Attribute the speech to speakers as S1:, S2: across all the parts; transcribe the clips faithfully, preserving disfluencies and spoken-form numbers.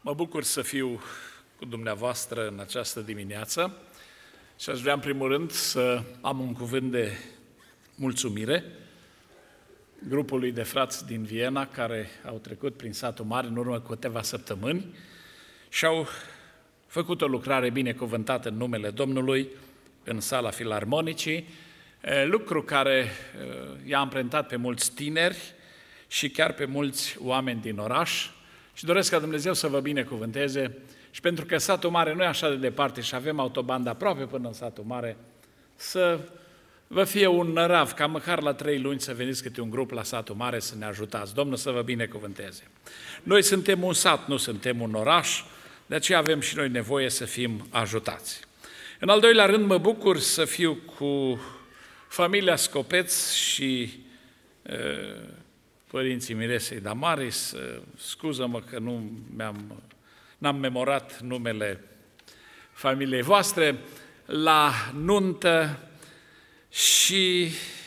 S1: Mă bucur să fiu cu dumneavoastră în această dimineață și aș vrea în primul rând să am un cuvânt de mulțumire grupului de frați din Viena care au trecut prin satul mare în urmă cu câteva săptămâni și au făcut o lucrare binecuvântată în numele Domnului în sala filarmonicii, lucru care i-a amprentat pe mulți tineri și chiar pe mulți oameni din oraș. Și doresc ca Dumnezeu să vă binecuvânteze și pentru că satul mare nu e așa de departe și avem autobandă aproape până în satul mare, să vă fie un nărav, ca măcar la trei luni să veniți câte un grup la satul mare să ne ajutați. Domnul să vă binecuvânteze. Noi suntem un sat, nu suntem un oraș, de aceea avem și noi nevoie să fim ajutați. În al doilea rând mă bucur să fiu cu familia Scopeț și uh, părinții Miresei Damaris, scuză-mă că nu mi-am, n-am memorat numele familiei voastre, la nuntă și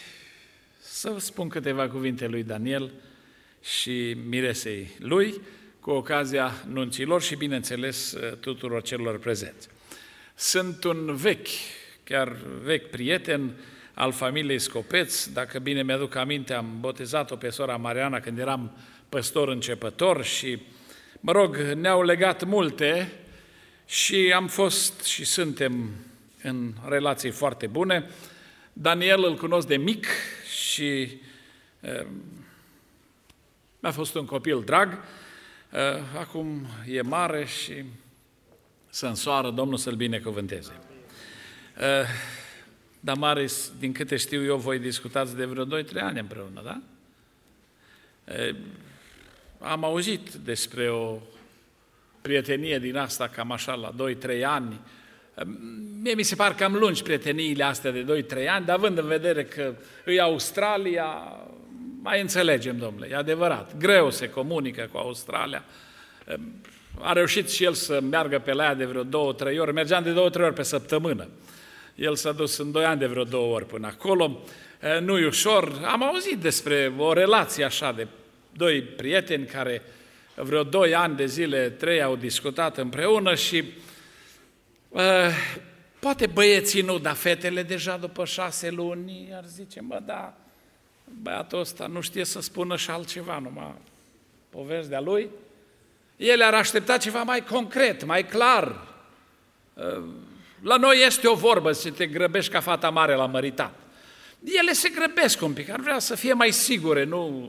S1: să vă spun câteva cuvinte lui Daniel și Miresei lui, cu ocazia nunților și, bineînțeles, tuturor celor prezenți. Sunt un vechi, chiar vechi prieten al familiei Scopeț. Dacă bine mi-aduc aminte, am botezat-o pe sora Mariana când eram păstor începător și, mă rog, ne-au legat multe și am fost și suntem în relații foarte bune. Daniel îl cunosc de mic și uh, a fost un copil drag. Uh, acum e mare și să însoară, Domnul să-l binecuvânteze. Uh, Damaris, din câte știu eu, voi discutați de vreo doi trei ani împreună, da? E, am auzit despre o prietenie din asta, cam așa, la doi trei ani. Mie mi se par cam lungi prieteniile astea de doi trei ani, dar având în vedere că e Australia, mai înțelegem, domnule, e adevărat. Greu se comunică cu Australia. A reușit și el să meargă pe la ea de vreo două trei ori, mergeam de două trei ori pe săptămână. El s-a dus în doi ani de vreo două ori până acolo. Nu-i ușor. Am auzit despre o relație așa de doi prieteni care vreo doi ani de zile, trei au discutat împreună și uh, poate băieții nu, dar fetele deja după șase luni ar zice, mă, da, băiatul ăsta nu știe să spună și altceva, numai povești de-a lui. Ele ar aștepta ceva mai concret, mai clar. Uh, La noi este o vorbă, să te grăbești ca fata mare la măritat. Ele se grăbesc un pic, ar vrea să fie mai sigure, nu?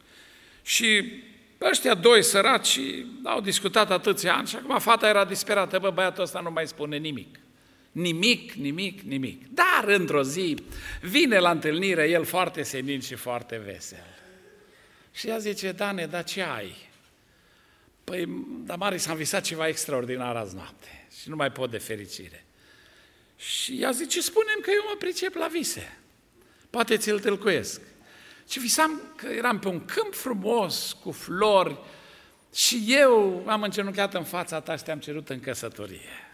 S1: Și ăștia doi săraci au discutat atâția ani și acum fata era disperată, bă, băiatul ăsta nu mai spune nimic. Nimic, nimic, nimic. Dar într-o zi vine la întâlnire el foarte senin și foarte vesel. Și ea zice, Dane, dar ce ai? Păi, Damaris, am visat ceva extraordinar azi noapte și nu mai pot de fericire. Și ea zice, spune-mi că eu mă pricep la vise. Poate ți-l tâlcuiesc. Și visam că eram pe un câmp frumos, cu flori, și eu am îngenunchiat în fața ta și te-am cerut în căsătorie.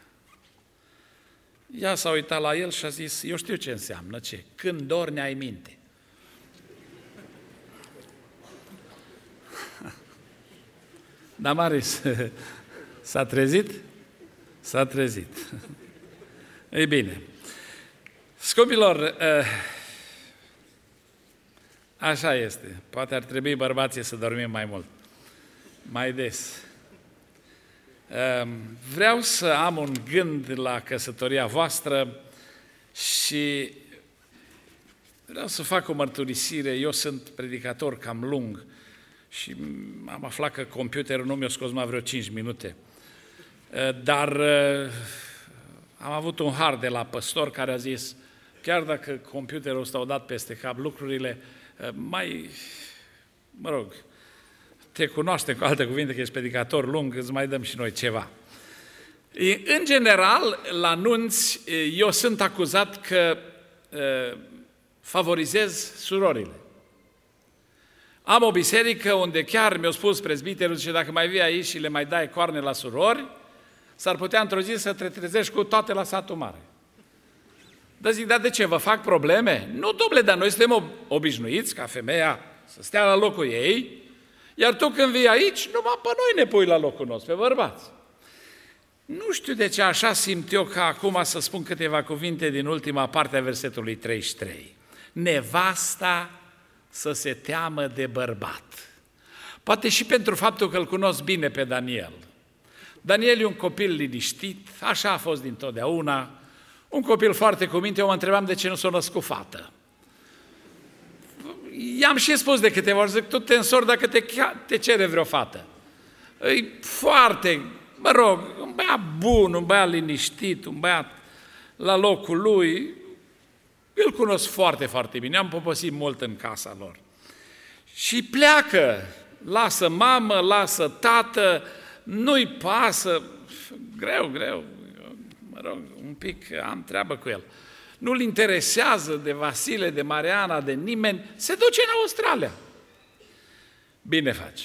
S1: Ea s-a uitat la el și a zis, eu știu ce înseamnă, ce? Când dormi ai minte. Damaris s-a trezit? S-a trezit. Ei bine, scumpilor, așa este. Poate ar trebui bărbații să dormim mai mult, mai des. Vreau să am un gând la căsătoria voastră și vreau să fac o mărturisire. Eu sunt predicator cam lung și am aflat că computerul nu mi-a scos mai vreo cinci minute. Dar am avut un har de la păstor care a zis, chiar dacă computerul ăsta a dat peste cap lucrurile, mai, mă rog, te cunoaștem cu alte cuvinte că ești predicator lung, îți mai dăm și noi ceva. În general, la nunți, eu sunt acuzat că favorizez surorile. Am o biserică unde chiar mi-a spus prezbiterul, zice, dacă mai vii aici și le mai dai coarne la surori, s-ar putea într-o zi să te trezești cu toate la satul mare. Dar zic, dar de ce, vă fac probleme? Nu, domnule, dar noi suntem obișnuiți ca femeia să stea la locul ei, Iar tu când vii aici, numai pe noi ne pui la locul nostru, pe bărbați. Nu știu de ce așa simt eu ca acum să spun câteva cuvinte din ultima parte a versetului treizeci și trei. Nevasta să se teamă de bărbat. Poate și pentru faptul că îl cunosc bine pe Daniel. Daniel e un copil liniștit, așa a fost dintotdeauna, un copil foarte cu minte. Eu mă întrebam de ce nu s-a născut fată. I-am și spus de câteva ori, zic, tu te însori dacă te, te cere vreo fată. E foarte, mă rog, un băiat bun, un băiat liniștit, un băiat la locul lui. Îl cunosc foarte, foarte bine, am poposit mult în casa lor. Și pleacă, lasă mamă, lasă tată, nu-i pasă, greu, greu, mă rog, un pic am treabă cu el. Nu-l interesează de Vasile, de Mariana, de nimeni, se duce în Australia. Bine faci.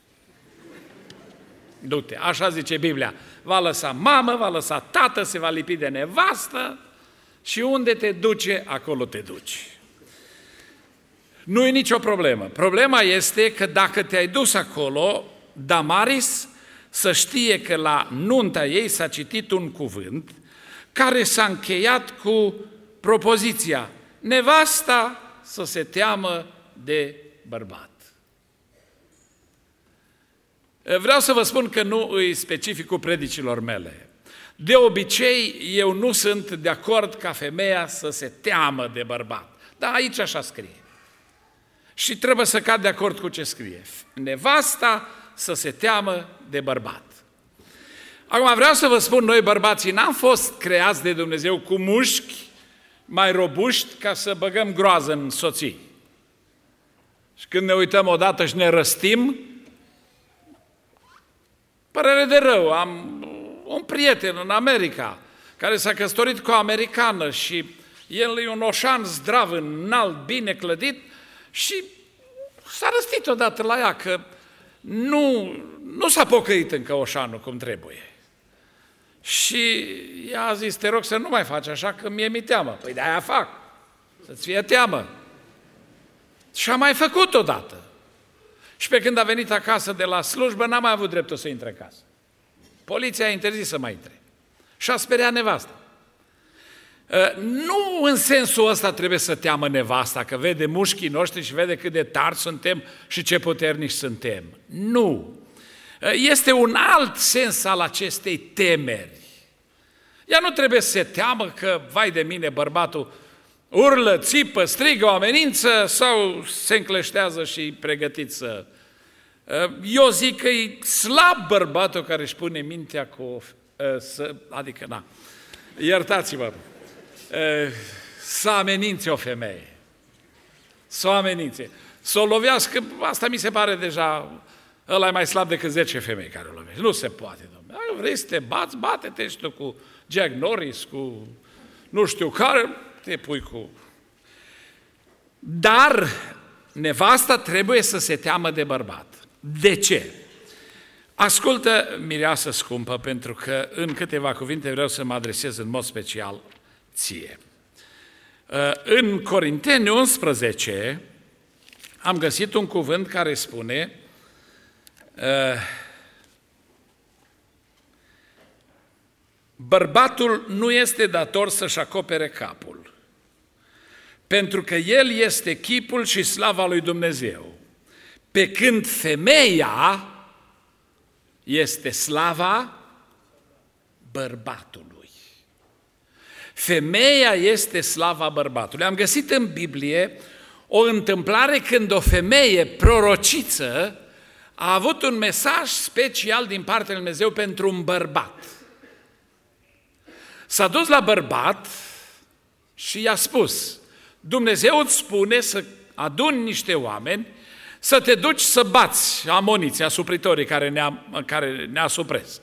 S1: Du-te, așa zice Biblia, va lăsa mamă, va lăsa tată, se va lipi de nevastă și unde te duce, acolo te duci. Nu e nicio problemă. Problema este că dacă te-ai dus acolo, Damaris să știe că la nunta ei s-a citit un cuvânt care s-a încheiat cu propoziția: nevasta să se teamă de bărbat. Vreau să vă spun că nu îi specificul predicilor mele. De obicei, eu nu sunt de acord ca femeia să se teamă de bărbat. Dar aici așa scrie. Și trebuie să cad de acord cu ce scrie. Nevasta să se teamă de bărbat. Acum vreau să vă spun, noi bărbații n-am fost creați de Dumnezeu cu mușchi mai robuști ca să băgăm groază în soții. Și când ne uităm odată și ne răstim, părere de rău, am un prieten în America care s-a căsătorit cu o americană și el e un oșan zdrav, înalt, bine clădit și s-a răstit odată la ea că nu, nu s-a pocăit încă oșanul cum trebuie. Și ea a zis, te rog să nu mai faci așa că mie mi-e teamă. Păi de-aia fac, să-ți fie teamă. Și a mai făcut odată. Și pe când a venit acasă de la slujbă, n-a mai avut dreptul să intre în casă. Poliția a interzis să mai intre. Și a speriat nevasta. Nu în sensul ăsta trebuie să teamă nevasta, că vede mușchii noștri și vede cât de tari suntem și ce puternici suntem. Nu. Este un alt sens al acestei temeri. Ea nu trebuie să se teamă că, vai de mine, bărbatul urlă, țipă, strigă o amenință sau se încleștează și e pregătit să... Eu zic că e slab bărbatul care își pune mintea cu... Să, adică, na, iertați-mă, să amenințe o femeie. Să o amenințe. Să o lovească, asta mi se pare deja... Ăla e mai slab decât zece femei care o lovești. Nu se poate, domnule. Vrei să te bați, bate-te și tu cu Jack Norris, cu nu știu care, te pui cu... Dar nevasta trebuie să se teamă de bărbat. De ce? Ascultă, mireasă scumpă, pentru că în câteva cuvinte vreau să mă adresez în mod special ție. În Corinteni unsprezece am găsit un cuvânt care spune bărbatul nu este dator să-și acopere capul, pentru că el este chipul și slava lui Dumnezeu, pe când femeia este slava bărbatului. Femeia este slava bărbatului. Am găsit în Biblie o întâmplare când o femeie prorociță a avut un mesaj special din partea lui Dumnezeu pentru un bărbat. S-a dus la bărbat și i-a spus, Dumnezeu îți spune să aduni niște oameni, să te duci să bați amoniții, asupritorii care ne, care ne asupresc.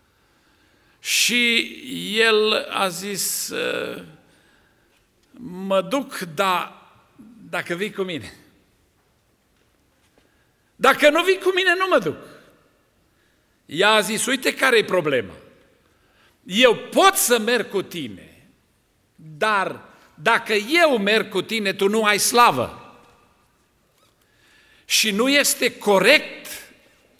S1: Și el a zis, mă duc, dar dacă vii cu mine. Dacă nu vii cu mine, nu mă duc. Ea a zis, uite care e problema. Eu pot să merg cu tine, dar dacă eu merg cu tine, tu nu ai slavă. Și nu este corect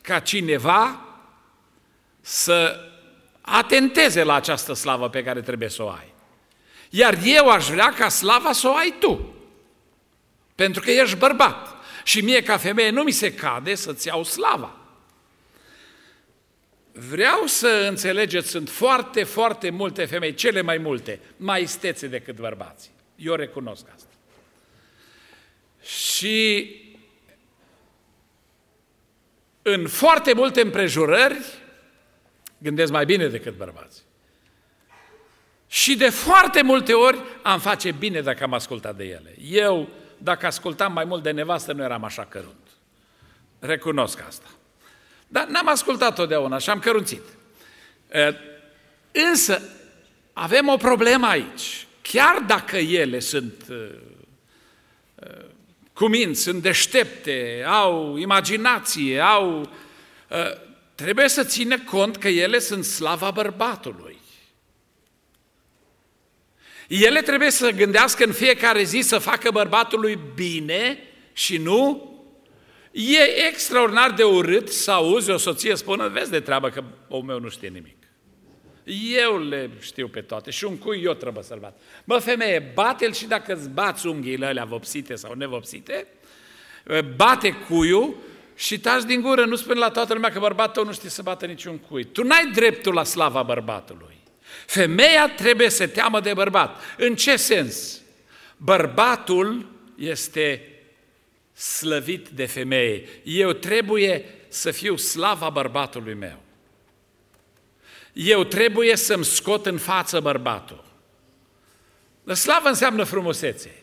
S1: ca cineva să atenteze la această slavă pe care trebuie să o ai. Iar eu aș vrea ca slava să o ai tu, pentru că ești bărbat. Și mie ca femeie nu mi se cade să-ți iau slava. Vreau să înțelegeți, sunt foarte, foarte multe femei, cele mai multe, mai istețe decât bărbații. Eu recunosc asta. Și în foarte multe împrejurări gândesc mai bine decât bărbații. Și de foarte multe ori am face bine dacă am ascultat de ele. Eu, dacă ascultam mai mult de nevastă, nu eram așa cărunt. Recunosc asta. Dar n-am ascultat totdeauna și am cărunțit. Însă, avem o problemă aici. Chiar dacă ele sunt cuminți, sunt deștepte, au imaginație, au... Trebuie să țină cont că ele sunt slava bărbatului. Ele trebuie să gândească în fiecare zi să facă bărbatului bine și nu... E extraordinar de urât să auzi o soție spună, vezi de treabă că omul meu nu știe nimic. Eu le știu pe toate și un cui eu trebuie să-l bat. Bă, femeie, bate-l și dacă îți bați unghiile alea vopsite sau nevopsite, bate cuiul și taci din gură, nu spune la toată lumea că bărbatul tău nu știe să bată niciun cui. Tu n-ai dreptul la slava bărbatului. Femeia trebuie să teamă de bărbat. În ce sens? Bărbatul este slăvit de femeie. Eu trebuie să fiu slava bărbatului meu. Eu trebuie să-mi scot în față bărbatul. Slavă înseamnă frumusețe.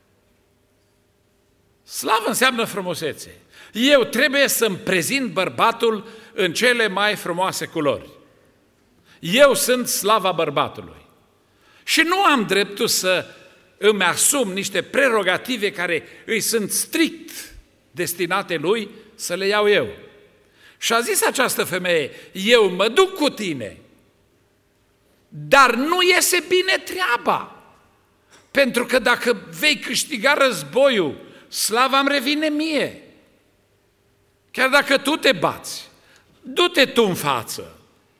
S1: Slavă înseamnă frumusețe. Eu trebuie să-mi prezint bărbatul în cele mai frumoase culori. Eu sunt slava bărbatului. Și nu am dreptul să îmi asum niște prerogative care îi sunt strict destinate lui să le iau eu. Și a zis această femeie, eu mă duc cu tine, dar nu iese bine treaba. Pentru că dacă vei câștiga războiul, slava îmi revine mie. Chiar dacă tu te bați, du-te tu în față.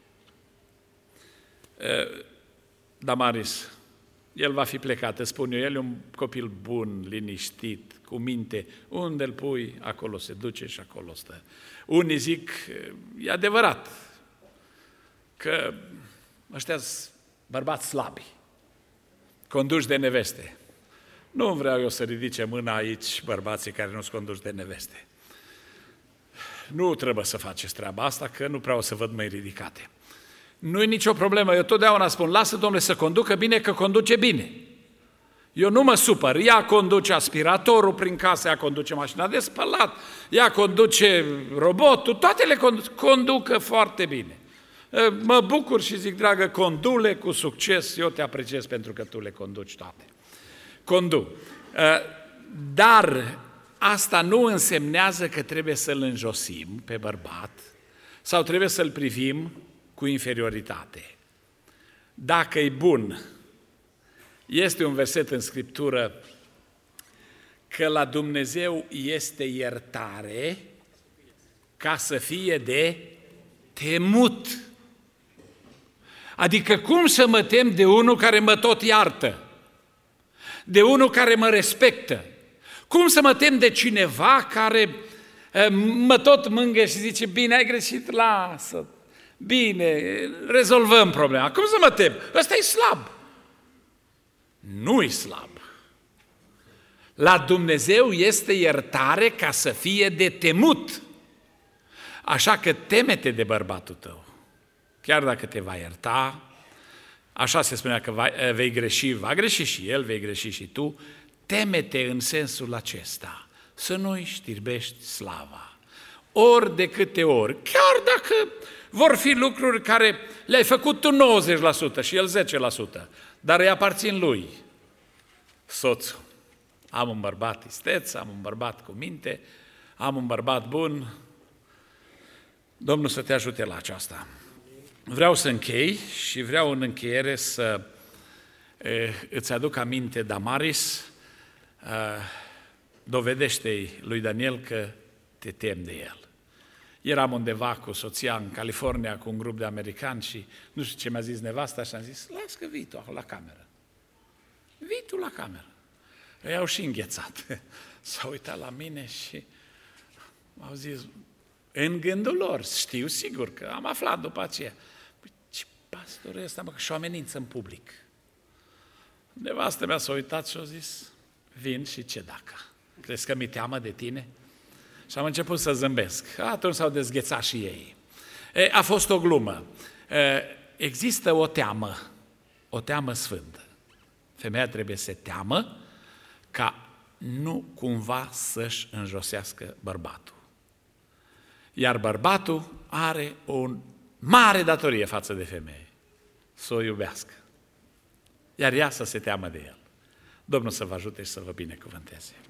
S1: Damaris, el va fi plecat, îți spun eu, el e un copil bun, liniștit, cu minte. Unde îl pui, acolo se duce și acolo stă. Unii zic, e adevărat, că ăștia sunt bărbați slabi, conduși de neveste. Nu vreau eu să ridice mâna aici bărbații care nu sunt conduși de neveste. Nu trebuie să faceți treaba asta, că nu prea o să văd mai ridicate. Nu e nicio problemă, eu totdeauna spun, lasă Domnule să conducă bine, că conduce bine. Eu nu mă supăr, ea conduce aspiratorul prin casă, ea conduce mașina de spălat, ea conduce robotul, toate le conduc, conducă foarte bine. Mă bucur și zic, dragă, condule cu succes, eu te apreciez pentru că tu le conduci toate. Conduc. Dar asta nu însemnează că trebuie să-l înjosim pe bărbat sau trebuie să-l privim cu inferioritate. Dacă e bun, este un verset în Scriptură că la Dumnezeu este iertare ca să fie de temut. Adică cum să mă tem de unul care mă tot iartă? De unul care mă respectă? Cum să mă tem de cineva care mă tot mângâie și zice, bine, ai greșit, lasă, bine, rezolvăm problema. Cum să mă tem? Ăsta e slab. Nu-i slab. La Dumnezeu este iertare ca să fie de temut. Așa că teme-te de bărbatul tău. Chiar dacă te va ierta, așa se spunea că vei greși, va greși și el, vei greși și tu, teme-te în sensul acesta, să nu-i știrbești slava. Ori de câte ori, chiar dacă vor fi lucruri care le-ai făcut tu nouăzeci la sută și el zece la sută, dar îi aparțin lui. Soțul, am un bărbat isteț, am un bărbat cu minte, am un bărbat bun. Domnul să te ajute la aceasta. Vreau să închei și vreau în încheiere să e, îți aduc aminte, Damaris, dovedește-i lui Daniel că te temi de el. Eram undeva cu soția în California cu un grup de americani și nu știu ce mi-a zis nevasta și am zis, las că vii tu acolo la cameră. Vii tu la cameră. Îi au și înghețat. S-au uitat la mine și au zis, în gândul lor, știu sigur că am aflat după aceea. Păi ce pastor ăsta, mă, că și-o amenință în public. Nevastă mea s-a uitat și a zis, vin și ce dacă? Crezi că mi-e teamă de tine? Și am început să zâmbesc. Atunci s-au dezghețat și ei. E, a fost o glumă. E, există o teamă, o teamă sfântă. Femeia trebuie să se teamă ca nu cumva să-și înjosească bărbatul. Iar bărbatul are o mare datorie față de femeie, să o iubească. Iar ea să se teamă de el. Domnul să vă ajute și să vă binecuvânteze.